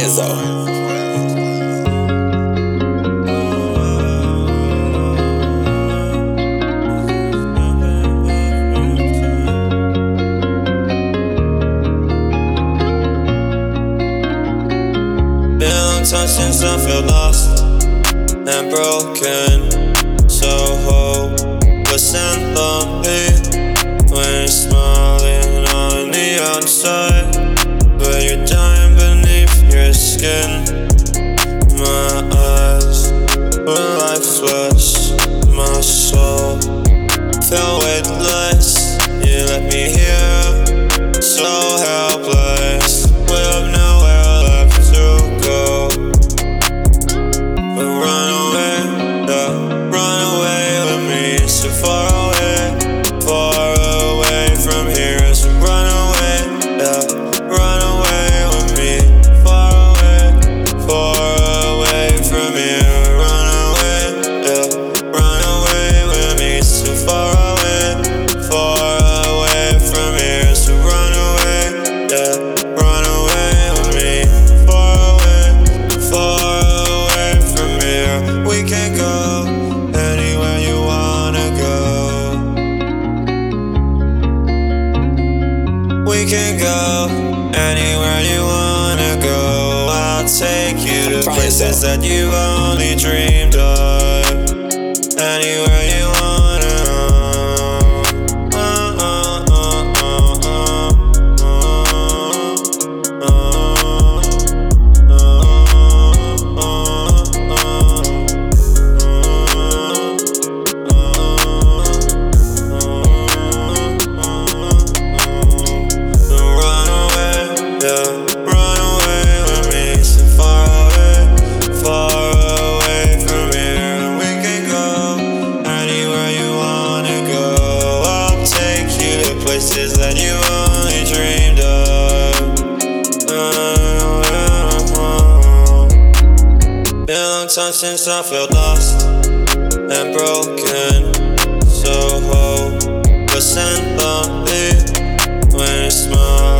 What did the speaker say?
Renzo. Been a long time since I felt lost and broken, so hopeless and lonely. When you're smiling on the outside, but you're dying beneath your skin. My eyes were lifeless, my soul felt weightless. You left me here, so helpless, with nowhere left to go. But run away, yeah, run away with me, so far away from here. So run away, yeah, run away with me, far away from here. Run away, yeah, run away with me, so far away from here. So run away, yeah, run away with me, far away from here. We can go anywhere you wanna go. We can go anywhere you wanna go. I'll take you to places that you've only dreamed of. Anywhere you wanna. Run away with me, so far away from here. We can go anywhere you wanna go. I'll take you to places that you only dreamed of. Been a long time since I felt lost and broken, so hopeless and lonely. When you smile